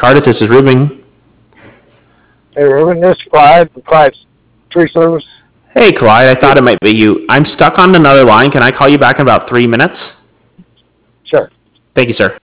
Cardiff, this is Ruben. Hey, Ruben, this is Clyde from Clyde's Tree Service. Hey, Clyde, I thought it might be you. I'm stuck on another line. Can I call you back in about 3 minutes? Sure. Thank you, sir.